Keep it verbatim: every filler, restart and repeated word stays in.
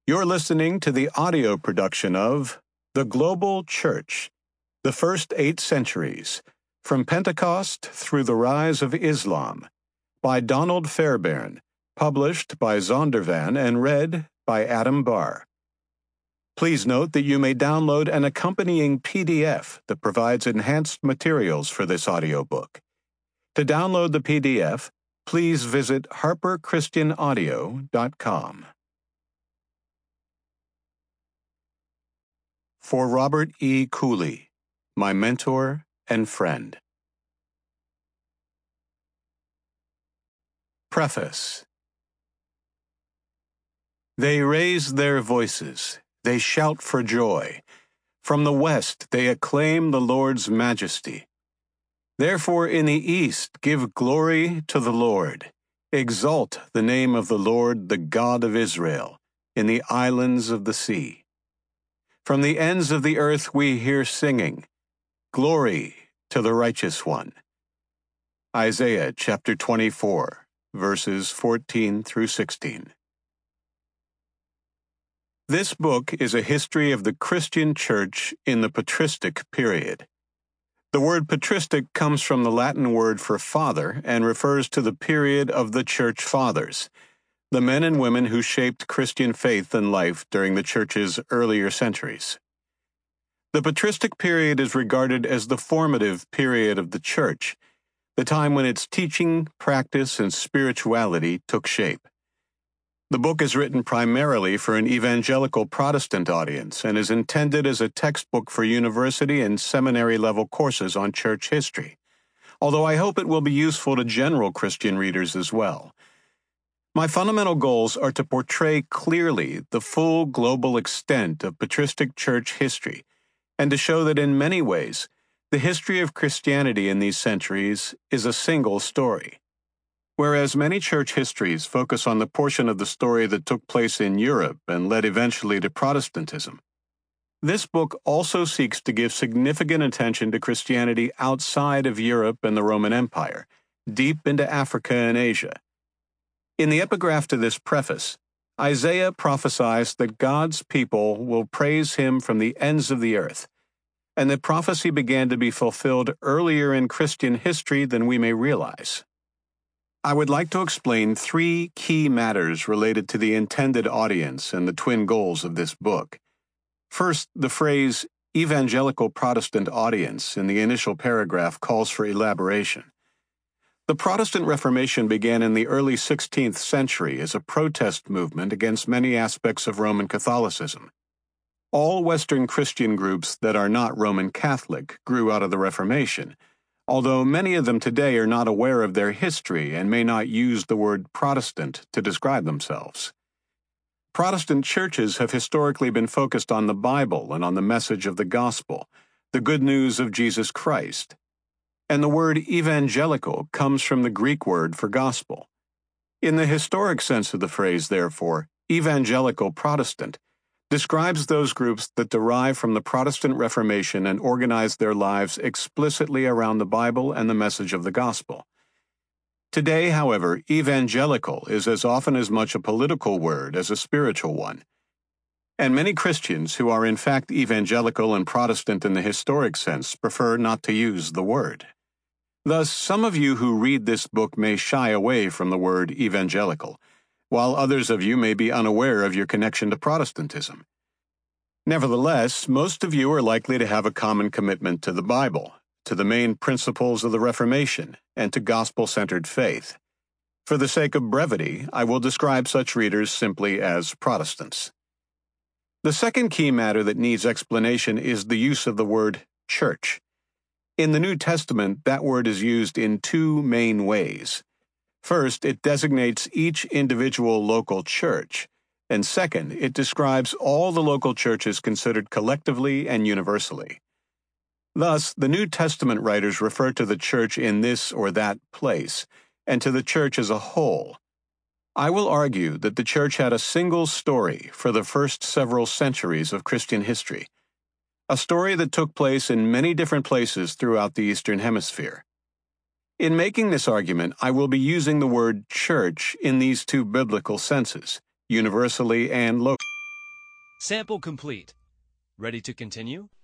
You're listening to the audio production of The Global Church, The First Eight Centuries, From Pentecost Through the Rise of Islam, by Donald Fairbairn, published by Zondervan and read by Adam Barr. Please note that you may download an accompanying P D F that provides enhanced materials for this audiobook. To download the P D F, please visit harper christian audio dot com. For Robert E. Cooley, my mentor and friend. Preface. They raise their voices, they shout for joy. From the west they acclaim the Lord's majesty. Therefore in the east give glory to the Lord. Exalt the name of the Lord, the God of Israel, in the islands of the sea. From the ends of the earth we hear singing, glory to the righteous one. Isaiah chapter twenty-four, verses fourteen through sixteen. This book is a history of the Christian church in the patristic period. The word patristic comes from the Latin word for father and refers to the period of the church fathers, the men and women who shaped Christian faith and life during the church's earlier centuries. The patristic period is regarded as the formative period of the church, the time when its teaching, practice, and spirituality took shape. The book is written primarily for an evangelical Protestant audience and is intended as a textbook for university and seminary-level courses on church history, although I hope it will be useful to general Christian readers as well. My fundamental goals are to portray clearly the full global extent of patristic church history and to show that in many ways, the history of Christianity in these centuries is a single story. Whereas many church histories focus on the portion of the story that took place in Europe and led eventually to Protestantism, this book also seeks to give significant attention to Christianity outside of Europe and the Roman Empire, deep into Africa and Asia. In the epigraph to this preface, Isaiah prophesies that God's people will praise him from the ends of the earth, and that prophecy began to be fulfilled earlier in Christian history than we may realize. I would like to explain three key matters related to the intended audience and the twin goals of this book. First, the phrase evangelical Protestant audience in the initial paragraph calls for elaboration. The Protestant Reformation began in the early sixteenth century as a protest movement against many aspects of Roman Catholicism. All Western Christian groups that are not Roman Catholic grew out of the Reformation, although many of them today are not aware of their history and may not use the word Protestant to describe themselves. Protestant churches have historically been focused on the Bible and on the message of the gospel, the good news of Jesus Christ. And the word evangelical comes from the Greek word for gospel. In the historic sense of the phrase, therefore, evangelical Protestant describes those groups that derive from the Protestant Reformation and organize their lives explicitly around the Bible and the message of the gospel. Today, however, evangelical is as often as much a political word as a spiritual one. And many Christians who are in fact evangelical and Protestant in the historic sense prefer not to use the word. Thus, some of you who read this book may shy away from the word evangelical, while others of you may be unaware of your connection to Protestantism. Nevertheless, most of you are likely to have a common commitment to the Bible, to the main principles of the Reformation, and to gospel-centered faith. For the sake of brevity, I will describe such readers simply as Protestants. The second key matter that needs explanation is the use of the word church. In the New Testament, that word is used in two main ways. First, it designates each individual local church, and second, it describes all the local churches considered collectively and universally. Thus, the New Testament writers refer to the church in this or that place, and to the church as a whole. I will argue that the church had a single story for the first several centuries of Christian history, a story that took place in many different places throughout the Eastern Hemisphere. In making this argument, I will be using the word church in these two biblical senses, universally and locally. Sample complete. Ready to continue?